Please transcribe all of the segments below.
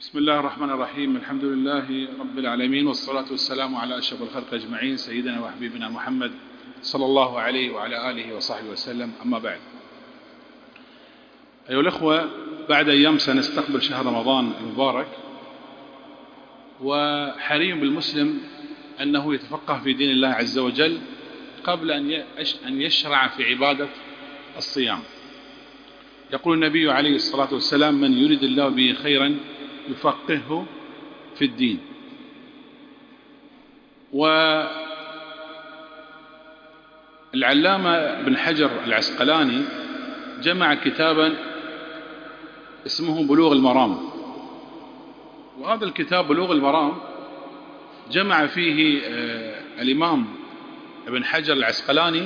بسم الله الرحمن الرحيم. الحمد لله رب العالمين، والصلاة والسلام على أشرف الخلق أجمعين، سيدنا وحبيبنا محمد صلى الله عليه وعلى آله وصحبه وسلم. أما بعد، أيها الأخوة، بعد أيام سنستقبل شهر رمضان المبارك، وحري بالمسلم أنه يتفقه في دين الله عز وجل قبل أن يشرع في عبادة الصيام. يقول النبي عليه الصلاة والسلام: من يريد الله به خيرا يفقهه في الدين. والعلامة ابن حجر العسقلاني جمع كتابا اسمه بلوغ المرام، وهذا الكتاب بلوغ المرام جمع فيه الإمام ابن حجر العسقلاني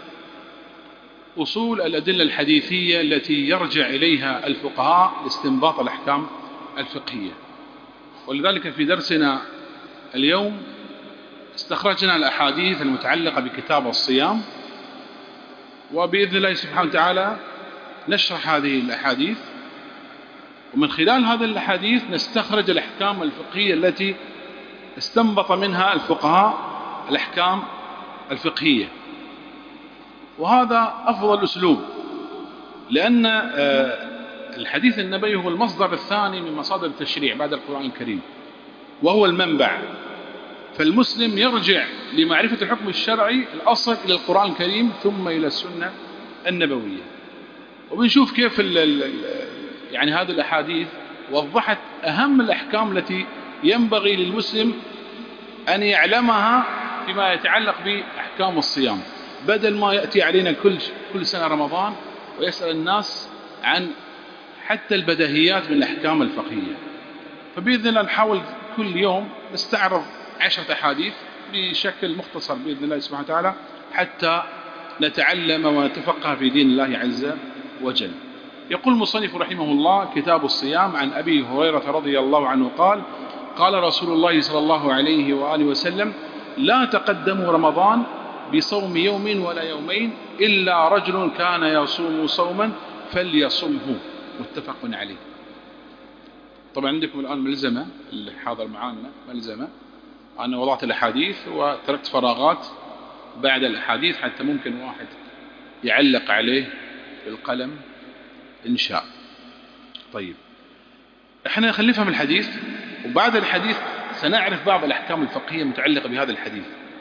أصول الأدلة الحديثية التي يرجع إليها الفقهاء لاستنباط الأحكام الفقهية. ولذلك في درسنا اليوم استخرجنا الأحاديث المتعلقة بكتاب الصيام، وبإذن الله سبحانه وتعالى نشرح هذه الأحاديث، ومن خلال هذه الأحاديث نستخرج الأحكام الفقهية التي استنبط منها الفقهاء الأحكام الفقهية. وهذا أفضل أسلوب، لأن الحديث النبوي هو المصدر الثاني من مصادر التشريع بعد القرآن الكريم، وهو المنبع. فالمسلم يرجع لمعرفة الحكم الشرعي الأصل إلى القرآن الكريم ثم إلى السنة النبوية. وبنشوف كيف يعني هذه الأحاديث وضحت أهم الأحكام التي ينبغي للمسلم أن يعلمها فيما يتعلق بأحكام الصيام، بدل ما يأتي علينا كل سنة رمضان ويسأل الناس عن حتى البديهيات من الأحكام الفقهية. فبإذن الله نحاول كل يوم نستعرض 10 أحاديث بشكل مختصر بإذن الله سبحانه وتعالى، حتى نتعلم ونتفقه في دين الله عز وجل. يقول المصنف رحمه الله: كتاب الصيام. عن أبي هريرة رضي الله عنه قال: قال رسول الله صلى الله عليه وآله وسلم: لا تقدموا رمضان بصوم يوم ولا يومين إلا رجل كان يصوم صوما فليصمه. متفق عليه. طبعا عندكم الآن ملزمة، اللي حاضر معانا ملزمة، أنا وضعت الأحاديث وتركت فراغات بعد الأحاديث حتى ممكن واحد يعلق عليه بالقلم إن شاء. طيب، احنا خلينا نفهم الحديث، وبعد الحديث سنعرف بعض الأحكام الفقهية المتعلقة بهذا الحديث.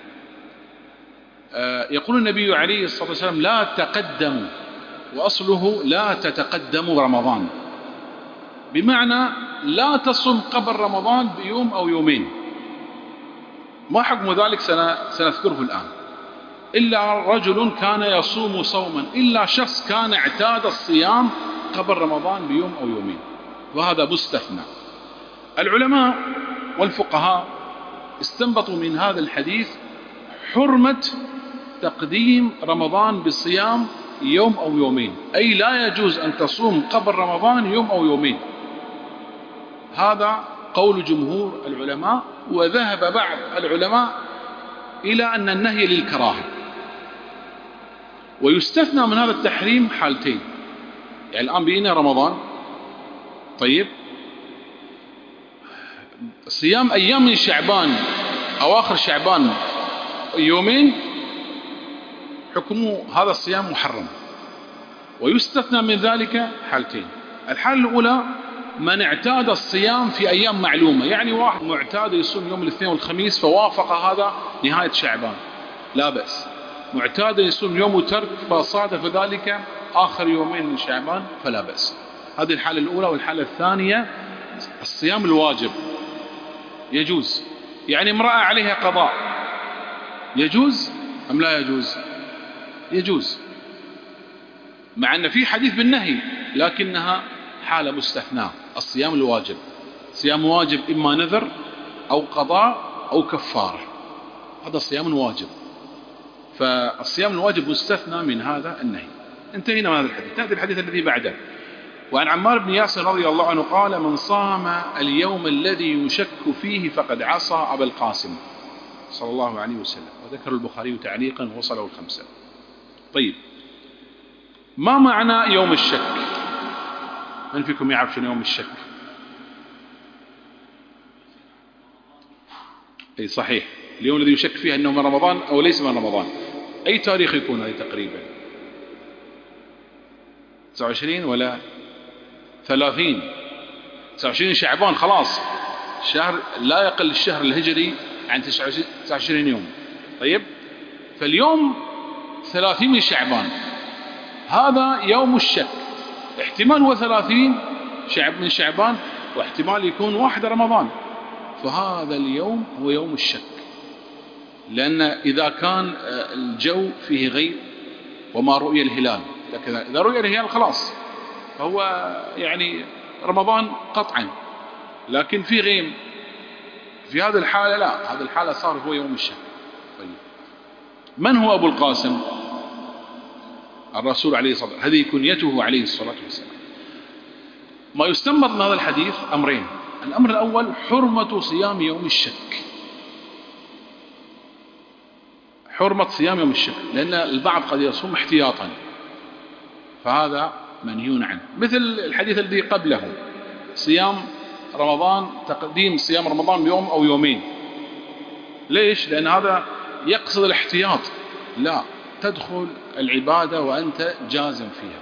يقول النبي عليه الصلاة والسلام: لا تقدموا، وأصله لا تتقدموا رمضان، بمعنى لا تصم قبل رمضان بيوم أو يومين. ما حكم ذلك سنذكره الآن. إلا رجل كان يصوم صوما، إلا شخص كان اعتاد الصيام قبل رمضان بيوم أو يومين، وهذا مستثنى. العلماء والفقهاء استنبطوا من هذا الحديث حرمة تقديم رمضان بصيام يوم أو يومين، أي لا يجوز أن تصوم قبل رمضان يوم أو يومين. هذا قول جمهور العلماء، وذهب بعض العلماء إلى أن النهي للكراهة. ويستثنى من هذا التحريم حالتين. يعني الآن بقينا رمضان، طيب، صيام أيام من شعبان أواخر شعبان يومين، حكم هذا الصيام محرم. ويستثنى من ذلك حالتين. الحالة الأولى: من اعتاد الصيام في أيام معلومة، يعني واحد معتاد يصوم يوم الاثنين والخميس فوافق هذا نهاية شعبان، لا بأس. معتاد يصوم يوم وترك فصادف ذلك آخر يومين من شعبان، فلا بأس. هذه الحالة الأولى. والحالة الثانية: الصيام الواجب يجوز، يعني امرأة عليها قضاء، يجوز أم لا يجوز؟ يجوز، مع أن في حديث بالنهي، لكنها حالة مستثناة. الصيام الواجب، صيام واجب إما نذر أو قضاء أو كفارة، هذا الصيام واجب. فالصيام الواجب مستثنى من هذا النهي. انتهينا من هذا الحديث. نأتي الحديث الذي بعده. وعن عمار بن ياسر رضي الله عنه قال: من صام اليوم الذي يشك فيه فقد عصى أبا القاسم صلى الله عليه وسلم. وذكر البخاري تعليقا وصله 5. طيب، ما معنى يوم الشك؟ من فيكم يعرف شنو يوم الشك؟ أي صحيح، اليوم الذي يشك فيه أنه من رمضان أو ليس من رمضان. أي تاريخ يكون هذه تقريبا؟ 29 ولا 30؟ 29 شعبان، خلاص شهر لا يقل الشهر الهجري عن 29 يوم. طيب، فاليوم 30 من شعبان، هذا يوم الشك. احتمال هو 30 من شعبان، واحتمال يكون 1 رمضان. فهذا اليوم هو يوم الشك، لأن إذا كان الجو فيه غيم وما رؤي الهلال، لكن إذا رؤي الهلال خلاص فهو يعني رمضان قطعا. لكن في غيم، في هذه الحالة لا، هذه الحالة صار هو يوم الشك. طيب، من هو أبو القاسم؟ الرسول عليه الصلاة والسلام، هذه كنيته عليه الصلاة والسلام. ما يستنبط من هذا الحديث أمرين. الأمر الأول حرمة صيام يوم الشك، حرمة صيام يوم الشك، لأن البعض قد يصوم احتياطا، فهذا منهي عنه. مثل الحديث الذي قبله، صيام رمضان، تقديم صيام رمضان بيوم أو يومين. ليش؟ لأن هذا يقصد الاحتياط، لا تدخل العبادة وأنت جازم فيها.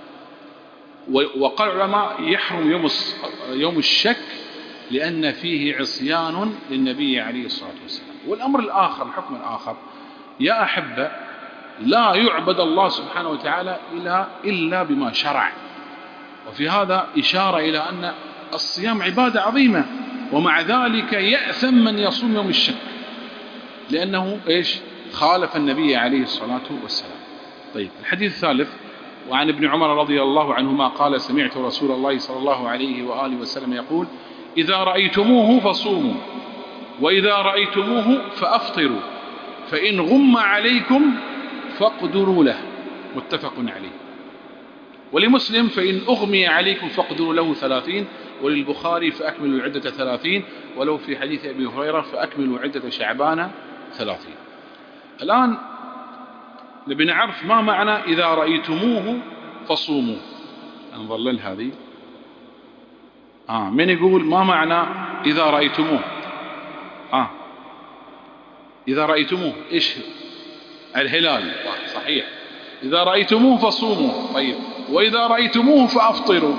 وقال العلماء يحرم يوم الشك لأن فيه عصيان للنبي عليه الصلاة والسلام. والأمر الآخر، الحكم الآخر، يا أحبة، لا يعبد الله سبحانه وتعالى إلا بما شرع. وفي هذا إشارة إلى أن الصيام عبادة عظيمة، ومع ذلك يأثم من يصوم يوم الشك، لأنه إيش؟ خالف النبي عليه الصلاة والسلام. طيب، الحديث الثالث، وعن ابن عمر رضي الله عنهما قال: سمعت رسول الله صلى الله عليه وآله وسلم يقول: إذا رأيتموه فصوموا، وإذا رأيتموه فأفطروا، فإن غم عليكم فاقدروا له. متفق عليه. ولمسلم: فإن أغمي عليكم فاقدروا له 30. وللبخاري: فأكملوا العدة 30. ولو في حديث أبي هريرة: فأكملوا عدة شعبان 30. الآن نبي نعرف ما معنى إذا رأيتموه فصوموا. نظلل هذه. من يقول ما معنى إذا رأيتموه؟ إذا رأيتموه إيش؟ الهلال، صحيح. إذا رأيتموه فصوموا. طيب، وإذا رأيتموه فأفطروا.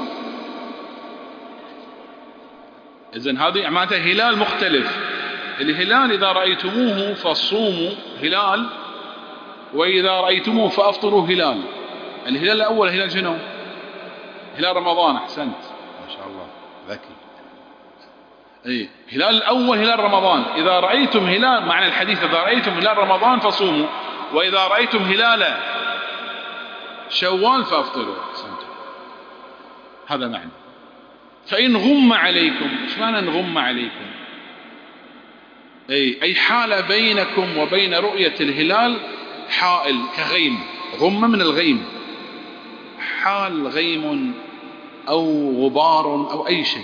إذن هذه معناتها هلال مختلف. الهلال إذا رأيتموه فصوموا هلال، وإذا رأيتموه فأفطروا هلال. الهلال الأول هلال شنو؟ هلال رمضان. أحسنت، ما شاء الله، ذكي. هلال الأول هلال رمضان. إذا رأيتم هلال، معنى الحديث إذا رأيتم هلال رمضان فصوموا، وإذا رأيتم هلال شوال فأفطروا. هذا معنى. فإن غم عليكم، إيش معنى إن غم عليكم؟ أي حال بينكم وبين رؤية الهلال حائل كغيم. غم من الغيم، حال غيم أو غبار أو أي شيء.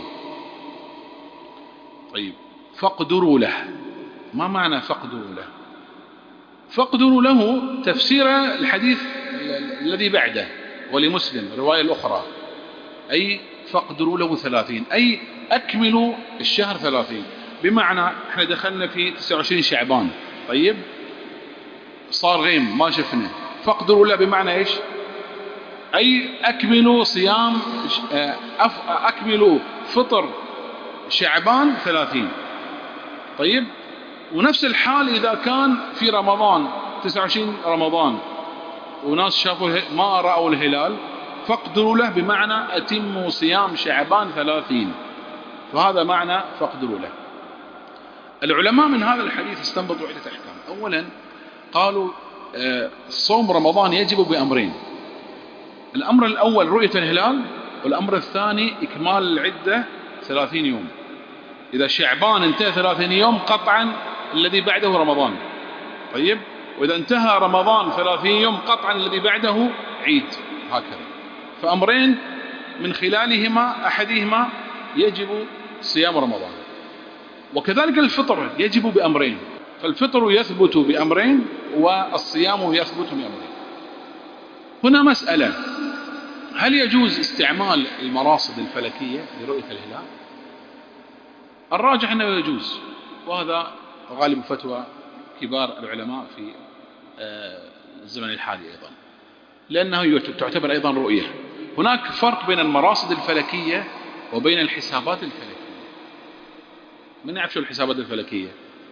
طيب، فاقدروا له. ما معنى فاقدروا له؟ فاقدروا له تفسير الحديث الذي بعده، ولمسلم الرواية الأخرى، أي فاقدروا له 30، أي أكملوا الشهر 30. بمعنى احنا دخلنا في 29 شعبان، طيب صار غيم ما شفنا، فاقدروا له بمعنى ايش؟ أي أكملوا صيام، أكملوا فطر شعبان 30. طيب، ونفس الحال إذا كان في رمضان 29 رمضان وناس شافوا ما رأوا الهلال، فاقدروا له بمعنى أتموا صيام شعبان 30. فهذا معنى فاقدروا له. العلماء من هذا الحديث استنبطوا عدة أحكام. أولا قالوا صوم رمضان يجب بأمرين: الأمر الأول رؤية الهلال، والأمر الثاني إكمال العدة 30 يوم. إذا شعبان انتهى 30 يوم قطعا الذي بعده رمضان. طيب، وإذا انتهى رمضان 30 يوم قطعا الذي بعده عيد. هكذا، فأمرين من خلالهما أحدهما يجب صيام رمضان. وكذلك الفطر يجب بأمرين، فالفطر يثبت بأمرين والصيام يثبت بأمرين. هنا مسألة: هل يجوز استعمال المراصد الفلكية لرؤية الهلال؟ الراجح أنه يجوز، وهذا وغالب فتوى كبار العلماء في الزمن الحالي أيضا، لأنه تعتبر أيضا رؤية. هناك فرق بين المراصد الفلكية وبين الحسابات الفلكية. من يعرف شو الحسابات الفلكية؟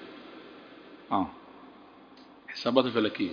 الحسابات الفلكية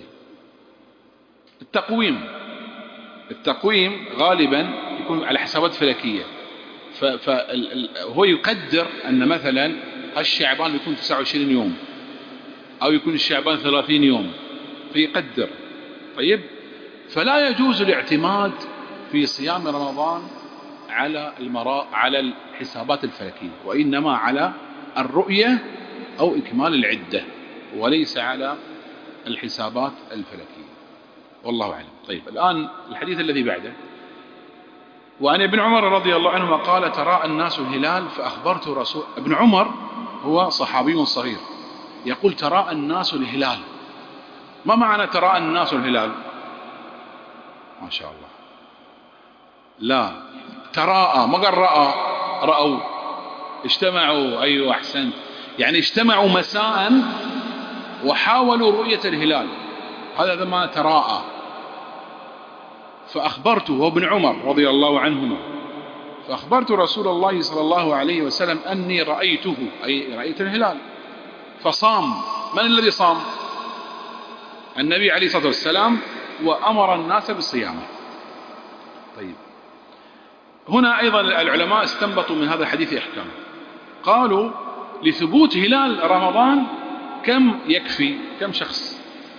التقويم غالبا يكون على حسابات فلكية. فهو يقدر أن مثلا الشعبان يكون 29 يوم أو يكون الشعبان 30 يوم فيقدر. طيب، فلا يجوز الاعتماد في صيام رمضان على الحسابات الفلكية، وإنما على الرؤية أو إكمال العدة، وليس على الحسابات الفلكية، والله أعلم. طيب، الآن الحديث الذي بعده: وعن ابن عمر رضي الله عنهما قال: تراءى الناس الهلال فأخبرت رسول. ابن عمر هو صحابي صغير يقول: تراءى الناس الهلال. ما معنى تراءى الناس الهلال؟ ما شاء الله، لا، تراءى، ما قال رأى، رأوا، اجتمعوا. أيوة، أحسنت، يعني اجتمعوا مساء وحاولوا رؤية الهلال، هذا ما تراءى. فأخبرته، وابن عمر رضي الله عنهما، فأخبرت رسول الله صلى الله عليه وسلم أني رأيته، أي رأيت الهلال، فصام. من الذي صام؟ النبي عليه الصلاة والسلام، وأمر الناس بالصيام. طيب، هنا أيضا العلماء استنبطوا من هذا الحديث أحكام. قالوا: لثبوت هلال رمضان كم يكفي؟ كم شخص؟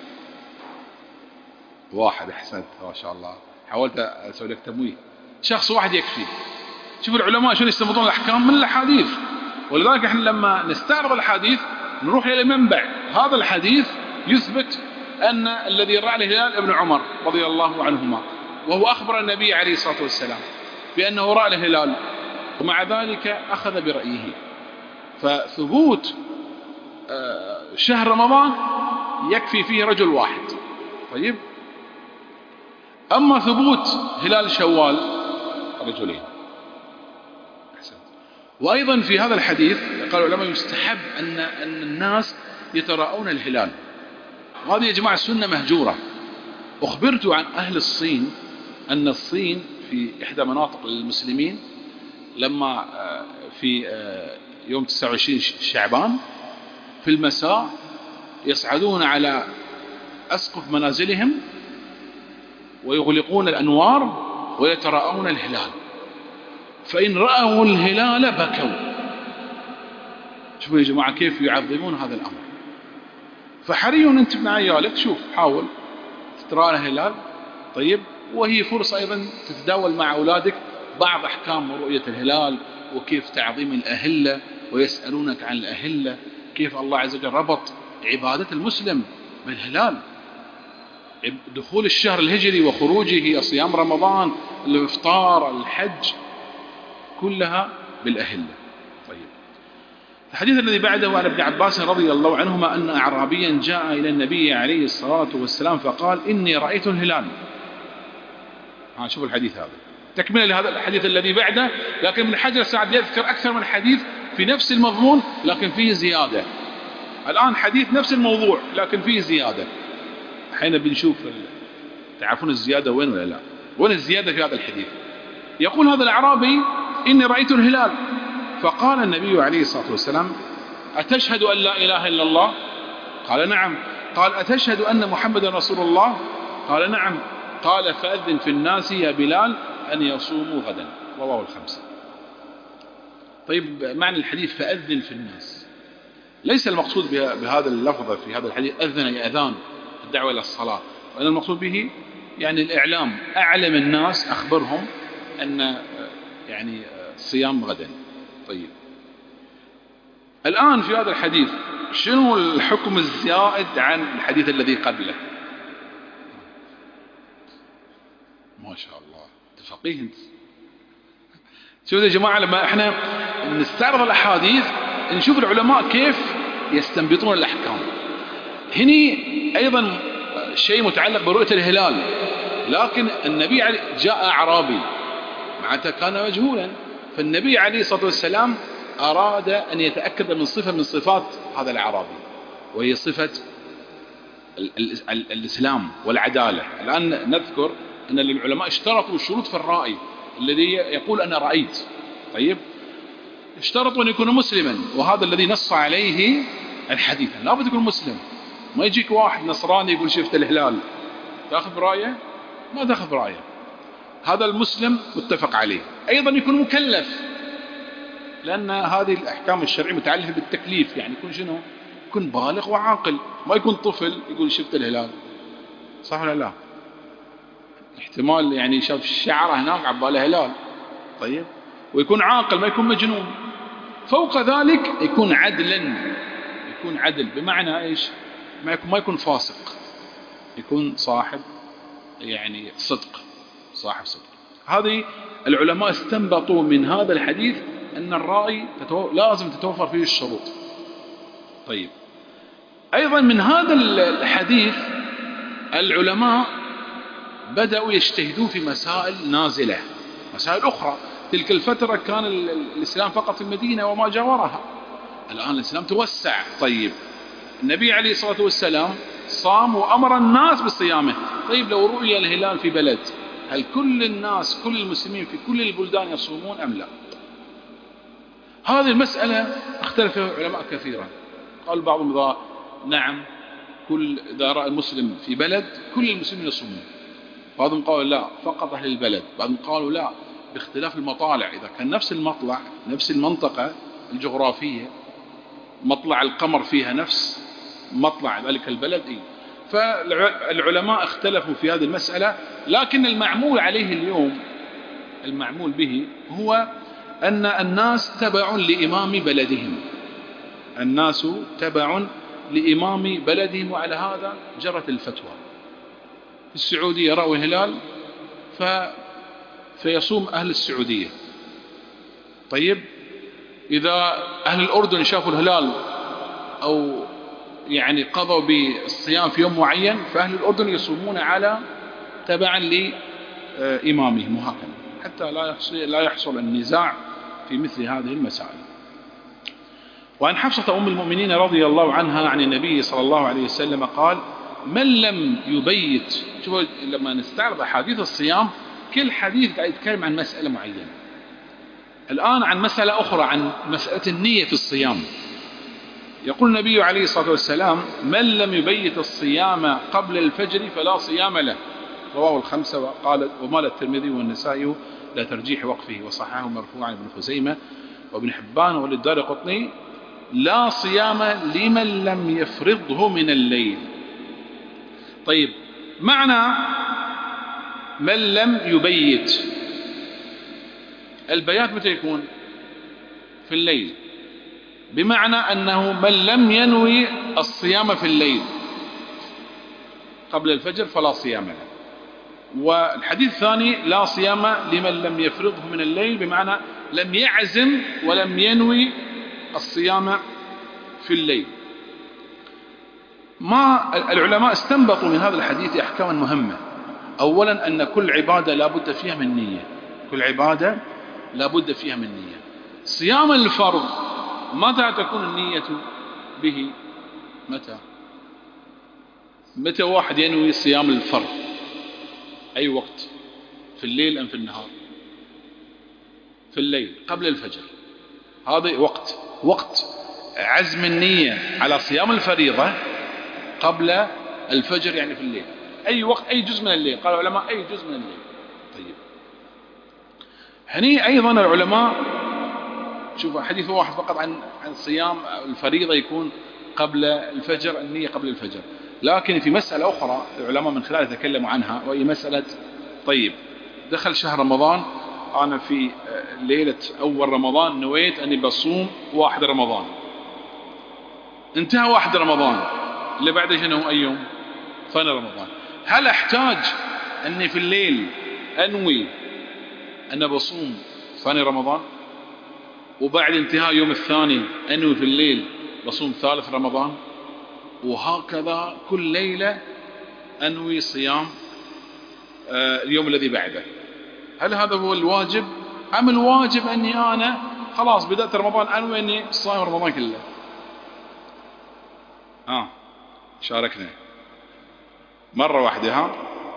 واحد. أحسنت، ما شاء الله، حاولت أسوي لك تمويه. شخص واحد يكفي. شوف العلماء شو يستنبطون الأحكام من الحديث. ولذلك احنا لما نستعرض الحديث نروح إلى المنبع. هذا الحديث يثبت أن الذي رأى الهلال ابن عمر رضي الله عنهما، وهو أخبر النبي عليه الصلاة والسلام بأنه رأى الهلال، ومع ذلك أخذ برأيه. فثبوت شهر رمضان يكفي فيه رجل واحد. طيب، أما ثبوت هلال شوال رجلين. وأيضا في هذا الحديث قال العلماء يستحب أن الناس يتراءون الهلال. هذه يا جماعة السنة مهجورة. أخبرت عن أهل الصين أن الصين في إحدى مناطق المسلمين لما في يوم 29 شعبان في المساء يصعدون على أسقف منازلهم ويغلقون الأنوار ويتراءون الهلال، فإن رأوا الهلال بكوا. شوفوا يا جماعة كيف يعظمون هذا الأمر. فحري أنت مع عيالك، شوف، حاول تتراءى الهلال. طيب، وهي فرصة أيضا تتداول مع أولادك بعض أحكام رؤية الهلال، وكيف تعظيم الأهلة، ويسألونك عن الأهلة، كيف الله عز وجل ربط عبادة المسلم بالهلال، دخول الشهر الهجري وخروجه، صيام رمضان، الإفطار، الحج، كلها بالأهلة. طيب، الحديث الذي بعده عن ابن عباس رضي الله عنهما أن أعرابيا جاء إلى النبي عليه الصلاة والسلام فقال: إني رأيت الهلال. شوفوا الحديث هذا تكمل لهذا الحديث الذي بعده، لكن ابن حجر سعد يذكر أكثر من حديث في نفس المضمون لكن فيه زيادة. الآن حديث نفس الموضوع لكن فيه زيادة. حين بنشوف تعرفون الزيادة وين ولا لا؟ وين الزيادة في هذا الحديث؟ يقول هذا الأعرابي: إني رأيت الهلال. فقال النبي عليه الصلاة والسلام: أتشهد أن لا إله إلا الله؟ قال: نعم. قال: أتشهد أن محمد رسول الله؟ قال: نعم. قال: فأذن في الناس يا بلال أن يصوموا غدا. رواه الخمسة. طيب، معنى الحديث فأذن في الناس، ليس المقصود بهذا اللفظ في هذا الحديث أذن أذان الدعوة إلى الصلاة، وأن المقصود به يعني الإعلام، أعلم الناس، أخبرهم أن يعني صيام غدا. طيب، الآن في هذا الحديث شنو الحكم الزائد عن الحديث الذي قبله؟ ما شاء الله، فقيه انت. شوفوا يا جماعة، لما احنا نستعرض الأحاديث نشوف العلماء كيف يستنبطون الأحكام. هني أيضا شيء متعلق برؤية الهلال، لكن النبي جاء أعرابي معناته كان مجهولا، فالنبي عليه الصلاة والسلام أراد أن يتأكد من صفة من صفات هذا الأعرابي، وهي صفة الإسلام والعدالة. الآن نذكر أن العلماء اشترطوا شروط في الرائي الذي يقول أنا رأيت. طيب، اشترطوا أن يكون مسلما، وهذا الذي نص عليه الحديث، لا بد يكون مسلم. ما يجيك واحد نصراني يقول شفت الهلال، تأخذ برأيه؟ ما تأخذ برأيه. هذا المسلم متفق عليه. أيضا يكون مكلف، لأن هذه الأحكام الشرعية متعلقة بالتكليف، يعني يكون شنو؟ يكون بالغ وعاقل، ما يكون طفل يقول شفت الهلال، صح ولا لا؟ احتمال يعني شاف الشعرة هناك عباله هلال. طيب، ويكون عاقل، ما يكون مجنون. فوق ذلك يكون عدلا، يكون عدل بمعنى ايش؟ ما يكون فاسق، يكون صاحب يعني صدق، صاحب صدق. هذه العلماء استنبطوا من هذا الحديث أن الرأي لازم تتوفر فيه الشروط. طيب، أيضا من هذا الحديث العلماء بدأوا يجتهدون في مسائل نازلة، مسائل أخرى. تلك الفترة كان الإسلام فقط في المدينة وما جاورها، الآن الإسلام توسع. طيب، النبي عليه الصلاة والسلام صام وأمر الناس بصيامه. طيب، لو رؤي الهلال في بلد، هل كل الناس، كل المسلمين في كل البلدان يصومون أم لا؟ هذه المسألة اختلف فيها العلماء كثيرا. قال بعضهم نعم، إذا رأى المسلم في بلد كل المسلمين يصومون. بعضهم قالوا لا، فقط أهل البلد. بعضهم قالوا لا، باختلاف المطالع، إذا كان نفس المطلع، نفس المنطقة الجغرافية، مطلع القمر فيها نفس مطلع ذلك البلد. فالعلماء اختلفوا في هذه المسألة، لكن المعمول عليه اليوم، المعمول به هو أن الناس تبع لإمام بلدهم، الناس تبع لإمام بلدهم، وعلى هذا جرت الفتوى. في السعودية رأوا الهلال فيصوم أهل السعودية. طيب، إذا أهل الأردن شافوا الهلال أو يعني قضوا بالصيام في يوم معين، فأهل الأردن يصومون على تبعا لإمامهم، وهكذا حتى لا يحصل النزاع في مثل هذه المسائل. وعن حفصة أم المؤمنين رضي الله عنها عن النبي صلى الله عليه وسلم قال: من لم يبيت. شوفوا لما نستعرض أحاديث الصيام، كل حديث قاعد يتكلم عن مسألة معينة. الآن عن مسألة أخرى، عن مسألة النية في الصيام. يقول النبي عليه الصلاة والسلام: من لم يبيت الصيام قبل الفجر فلا صيام له. رواه الخمسة. وقال ومال الترمذي والنسائي لا ترجيح وقفه، وصححه مرفوعا ابن خزيمة وابن حبان وللدارقطني: لا صيام لمن لم يفرضه من الليل. طيب، معنى من لم يبيت، البيات متى يكون؟ في الليل، بمعنى أنه من لم ينوي الصيام في الليل قبل الفجر فلا صيام له. والحديث الثاني: لا صيام لمن لم يفرضه من الليل، بمعنى لم يعزم ولم ينوي الصيام في الليل. ما العلماء استنبطوا من هذا الحديث أحكاما مهمة. أولا، أن كل عبادة لا بد فيها من نية، كل عبادة لا بد فيها من نية. صيام الفرض متى تكون النية به؟ متى واحد ينوي صيام الفرض؟ أي وقت؟ في الليل أم في النهار؟ في الليل قبل الفجر. هذا وقت عزم النية على صيام الفريضة قبل الفجر، يعني في الليل. أي وقت، أي جزء من الليل. قال العلماء أي جزء من الليل. طيب، هني أيضا العلماء شوفوا حديث واحد فقط عن صيام الفريضة يكون قبل الفجر، النية قبل الفجر. لكن في مسألة أخرى العلماء من خلالها تكلموا عنها، وهي مسألة: طيب، دخل شهر رمضان، أنا في ليلة أول رمضان نويت أني بصوم 1 رمضان، انتهى 1 رمضان، اللي بعده شنو؟ أي يوم؟ ثاني رمضان. هل أحتاج أني في الليل أنوي أن بصوم ثاني رمضان، وبعد انتهاء يوم الثاني أنوي في الليل بصوم 3 رمضان، وهكذا كل ليلة أنوي صيام اليوم الذي بعده؟ هل هذا هو الواجب، أم الواجب أني أنا خلاص بدأت رمضان أنوي أني صايم رمضان كله؟ شاركنا مرة واحدة.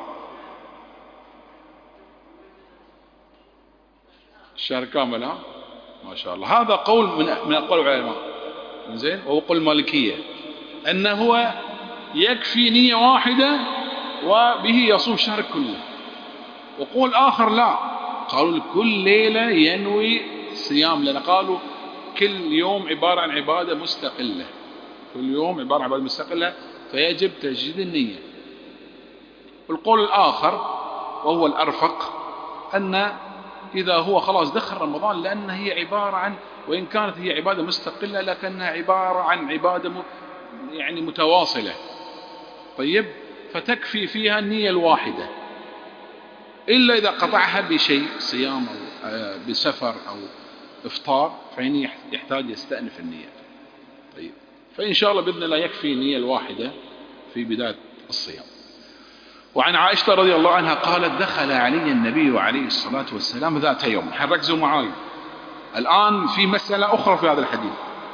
الشهر كامل. ما شاء الله. هذا قول من أقوال العلماء، زين، وهو قول المالكية أنه هو يكفي نية واحدة وبه يصوم الشهر كله. وقول آخر لا، قالوا كل ليلة ينوي صيام، لأن قالوا كل يوم عبارة عن عبادة مستقلة، كل يوم عبارة عن عبادة مستقلة، فيجب تجديد النية. والقول الآخر وهو الأرفق أن إذا هو خلاص دخل رمضان، لأن هي عبارة عن، وإن كانت هي عبادة مستقلة لكنها عبارة عن عبادة يعني متواصلة، طيب، فتكفي فيها النية الواحدة، إلا إذا قطعها بشيء صيام أو بسفر أو إفطار فإن يحتاج يستأنف النية. طيب، فإن شاء الله بإذن الله يكفي النية الواحدة في بداية الصيام. وعن عائشة رضي الله عنها قالت دخل علي النبي عليه الصلاة والسلام ذات يوم. ركزوا معي الآن في مسألة أخرى في هذا الحديث.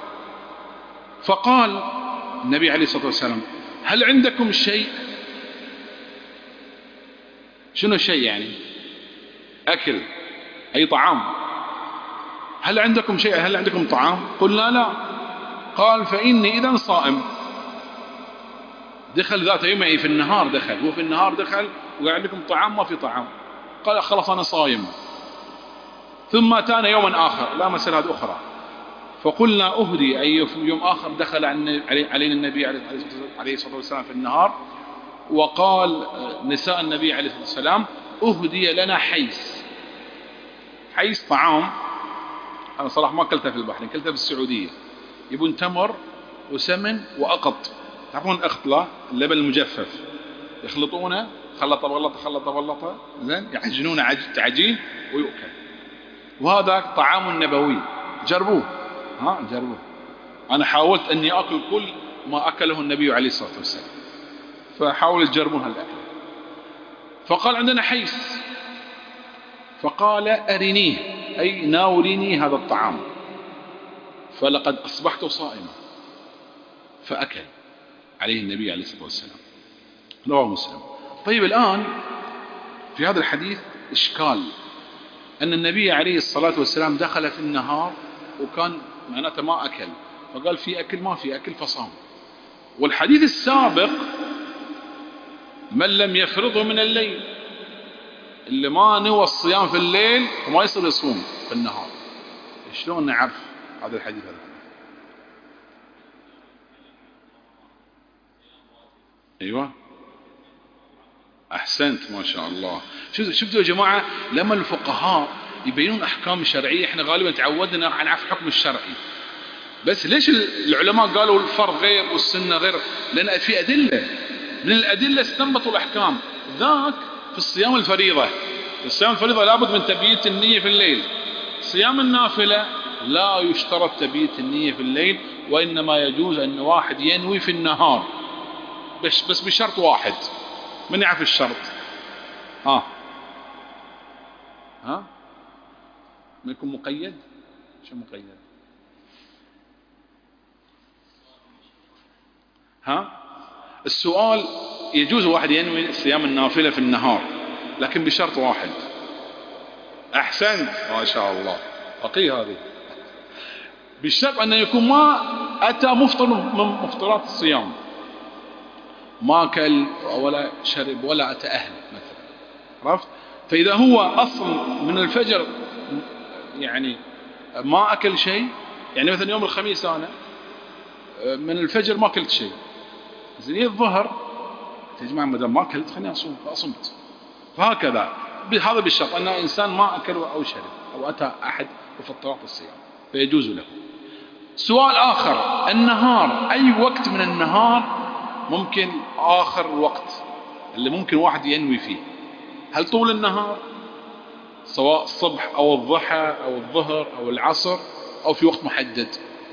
فقال النبي عليه الصلاة والسلام هل عندكم شيء؟ شنو الشيء يعني؟ أكل، أي طعام. هل عندكم شيء؟ هل عندكم طعام؟ قلنا لا. قال فإني إذن صائم. دخل ذات يوم، أي في النهار دخل، هو في النهار دخل وقال عندكم طعام؟ ما في طعام. قال خلاص أنا صايم. ثم أتانا يوما آخر، لا مسألة هذه أخرى، فقلنا أهدي، أي في يوم آخر دخل علينا النبي عليه الصلاة والسلام في النهار، وقال نساء النبي عليه الصلاة والسلام أهدي لنا حيس. حيس طعام، أنا صراحة ما أكلتها في البحرين، أكلتها في السعودية. يبون تمر وسمن وأقط، تعرفون الأخط؟ لا، اللبن المجفف يخلطونه، خلطة بغلطة خلطة بغلطة، زين، يعجنونه عجين ويؤكل. وهذا طعام نبوي، جربوه، جربوه. أنا حاولت أني أكل كل ما أكله النبي عليه الصلاة والسلام، فحاولوا تجربون هالأكل. فقال عندنا حيس، فقال أرنيه، أي ناوليني هذا الطعام، فلقد أصبحت صائما. فأكل عليه النبي عليه الصلاة والسلام، رواه مسلم. طيب، الآن في هذا الحديث إشكال أن النبي عليه الصلاة والسلام دخل في النهار وكان معناته ما أكل، فقال في أكل ما في أكل فصام. والحديث السابق من لم يفرضه من الليل، اللي ما نوى الصيام في الليل وما يصير يصوم في النهار. شلون نعرف هذا الحديث هذا؟ أيوة، أحسنت، ما شاء الله. شفتوا يا جماعة لما الفقهاء يبينون أحكام شرعية احنا غالبا تعودنا نعرف الحكم الشرعي، بس ليش العلماء قالوا الفرض غير والسنة غير؟ لأن في أدلة، من الأدلة استنبطوا الأحكام. ذاك في الصيام الفريضة، الصيام الفريضة لابد من تبييت النية في الليل. صيام النافلة لا يشترط تبييت النية في الليل، وإنما يجوز أن واحد ينوي في النهار، بس بشرط واحد. من يعرف الشرط؟ ما يكون مقيد؟ شو مقيد؟ السؤال يجوز واحد ينوي صيام النافلة في النهار لكن بشرط واحد. أحسنت، ما شاء الله، فقيه هذه. بالشرط أن يكون ما أتى مفطر من مفطرات الصيام، ما أكل ولا شرب ولا أتى أهل مثلا، عرفت؟ فإذا هو أصل من الفجر يعني ما أكل شيء، يعني مثلا يوم الخميس أنا من الفجر ما أكلت شيء، زين الظهر يا جماعة ما دام ما أكلت خليني أصوم، فأصمت. فهكذا هذا بالشرط أن إنسان ما أكل أو شرب أو أتى أحد مفطرات الصيام فيجوز له. سؤال آخر، النهار، أي وقت من النهار ممكن آخر وقت اللي ممكن واحد ينوي فيه؟ هل طول النهار سواء الصبح أو الضحى أو الظهر أو العصر أو في وقت محدد؟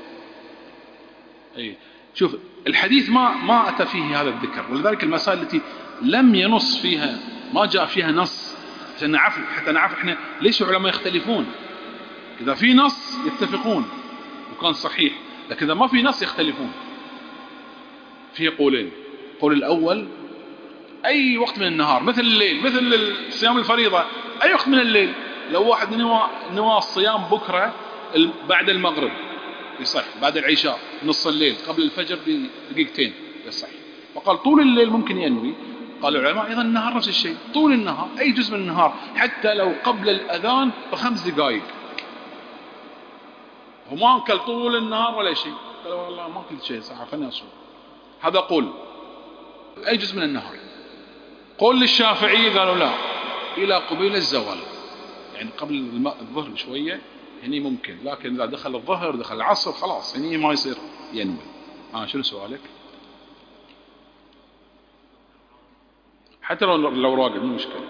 أي شوف الحديث ما أتى فيه هذا الذكر، ولذلك المسائل التي لم ينص فيها، ما جاء فيها نص، حتى نعرف احنا ليش العلماء يختلفون. إذا في نص يتفقون وكان صحيح، لكن إذا ما في نص يختلفون. فيه قولين. القول الأول أي وقت من النهار، مثل الليل، مثل صيام الفريضة، أي وقت من الليل. لو واحد نوى الصيام بكرة بعد المغرب يصح، بعد العشاء نص الليل قبل الفجر بدقيقتين يصح. وقال طول الليل ممكن ينوي. قال العلماء أيضا النهار نفس الشيء، طول النهار أي جزء من النهار، حتى لو قبل الأذان ب5 دقائق. هو ما أكل طول النهار ولا شيء، قال والله ما أكلت شيء صح خلني أصوم. هذا قول أي جزء من النهار. قول للشافعي قالوا لا، إلى قبيل الزوال، يعني قبل الظهر شوية هني ممكن، لكن إذا دخل الظهر دخل العصر خلاص هني ما يصير ينوي. شنو سؤالك؟ حتى لو راقد مو مشكلة.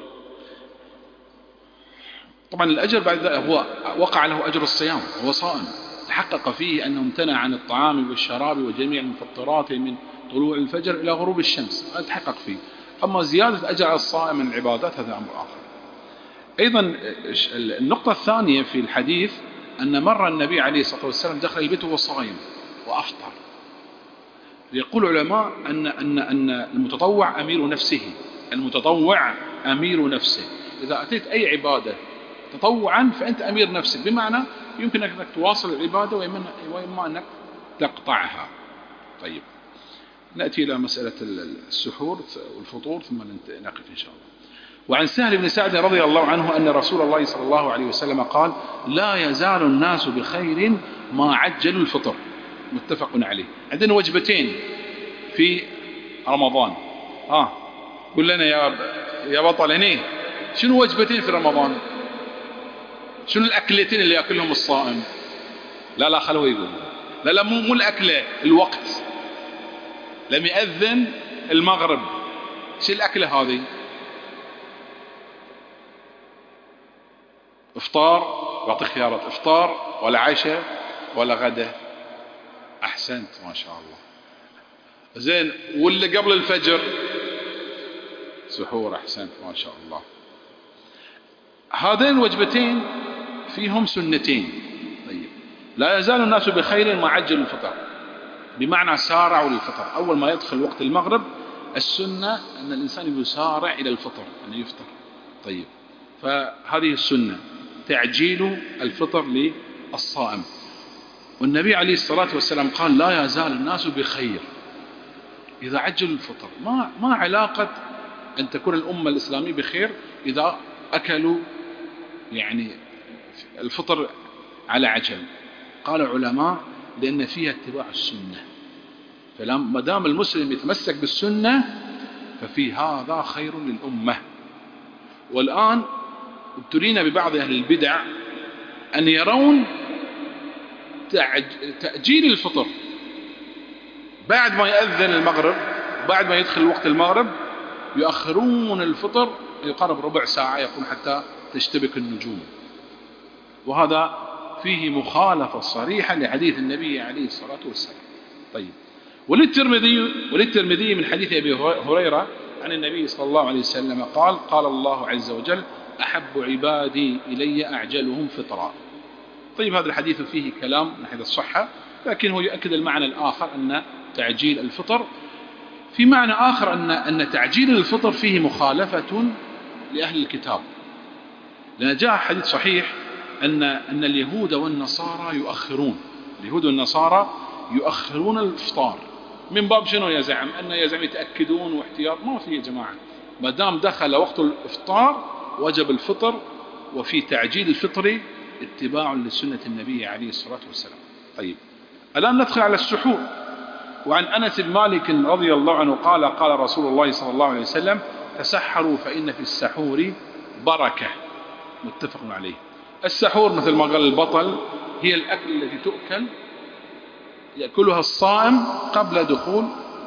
طبعا الأجر بعد ذلك هو وقع له أجر الصيام، هو صائم تحقق فيه أنه امتنع عن الطعام والشراب وجميع المفطرات من طلوع الفجر إلى غروب الشمس، هذا تحقق فيه. أما زيادة أجر الصائم من العبادات هذا أمر آخر. أيضا النقطة الثانية في الحديث أن مر النبي عليه الصلاة والسلام دخل البيت وهو صائم وأفطر. يقول العلماء أن المتطوع أمير نفسه، المتطوع أمير نفسه. إذا أتيت أي عبادة تطوعا فأنت أمير نفسك، بمعنى يمكن أنك تواصل العبادة وإما أنك تقطعها. طيب نأتي إلى مسألة السحور والفطور ثم نقف إن شاء الله. وعن سهل بن سعد رضي الله عنه أن رسول الله صلى الله عليه وسلم قال لا يزال الناس بخير ما عجلوا الفطر، متفق عليه. عندنا وجبتين في رمضان. قل لنا يا بطل هني شنو وجبتين في رمضان؟ شنو الأكلتين اللي يأكلهم الصائم؟ لا خلوه يقول. لا مو الأكلة، الوقت. لم يأذن المغرب، شو الأكلة هذه؟ افطار، بعطي خيارات، افطار ولا عشاء ولا غدا؟ أحسنت ما شاء الله. زين، واللي قبل الفجر؟ سحور. أحسنت ما شاء الله. هذين وجبتين فيهم سنتين. طيب لا يزال الناس بخير ما عجل الفطر، بمعنى سارعوا للفطر. أول ما يدخل وقت المغرب السنة أن الإنسان يسارع إلى الفطر، أن يفطر. طيب فهذه السنة تعجيل الفطر للصائم. والنبي عليه الصلاة والسلام قال لا يزال الناس بخير إذا عجلوا الفطر. ما علاقة أن تكون الأمة الإسلامية بخير إذا أكلوا يعني الفطر على عجل؟ قال علماء لأن فيها اتباع السنة، فلما دام المسلم يتمسك بالسنة ففي هذا خير للأمة. والآن ابتلينا ببعض أهل البدع أن يرون تأجيل الفطر بعد ما يأذن المغرب، بعد ما يدخل وقت المغرب يؤخرون الفطر يقرب ربع ساعة، يقول حتى تشتبك النجوم. وهذا فيه مخالفة صريحة لحديث النبي عليه الصلاة والسلام. طيب وللترمذي من حديث أبي هريرة عن النبي صلى الله عليه وسلم قال الله عز وجل أحب عبادي إلي أعجلهم فطرا. طيب هذا الحديث فيه كلام من حيث الصحة، لكن هو يؤكد المعنى الآخر أن تعجيل الفطر في معنى آخر، أن تعجيل الفطر فيه مخالفة لأهل الكتاب. لأن جاء حديث صحيح أن اليهود والنصارى يؤخرون الإفطار. من باب شنو يزعم؟ أن يتأكدون واحتياط. ما في يا جماعة، ما دام دخل وقت الإفطار وجب الفطر، وفي تعجيل الفطر اتباع لسنة النبي عليه الصلاة والسلام. طيب الآن ندخل على السحور. وعن أنس بن مالك رضي الله عنه قال رسول الله صلى الله عليه وسلم تسحروا فإن في السحور بركة، متفق عليه. السحور مثل ما قال البطل هي الأكل التي يأكلها الصائم قبل دخول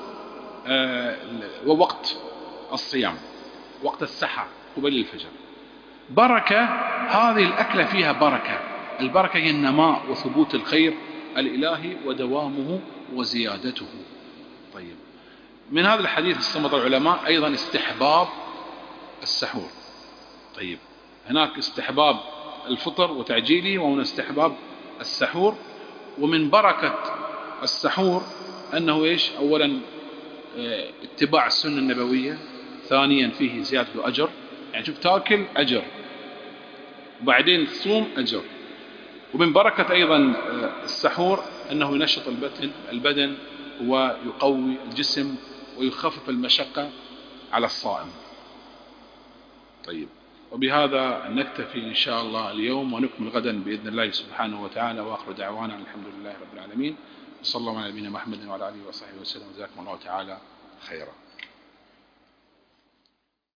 ووقت الصيام، وقت السحر قبل الفجر. بركة، هذه الأكلة فيها بركة. البركة هي النماء وثبوت الخير الإلهي ودوامه وزيادته. طيب من هذا الحديث استنبط العلماء أيضا استحباب السحور. طيب هناك استحباب الفطر وتعجيله، وهنا استحباب السحور. ومن بركة السحور أنه إيش؟ أولا اتباع السنة النبوية، ثانيا فيه زيادة أجر، يعني شوف تاكل أجر، وبعدين تصوم أجر، ومن بركة أيضا السحور أنه ينشط البدن ويقوي الجسم ويخفف المشقة على الصائم. طيب، وبهذا نكتفي إن شاء الله اليوم، ونكمل غدا بإذن الله سبحانه وتعالى، وآخر دعوانا الحمد لله رب العالمين، وصلى الله على نبينا محمد وعلى آله وصحبه وسلم، وجزاكم الله تعالى خيرا.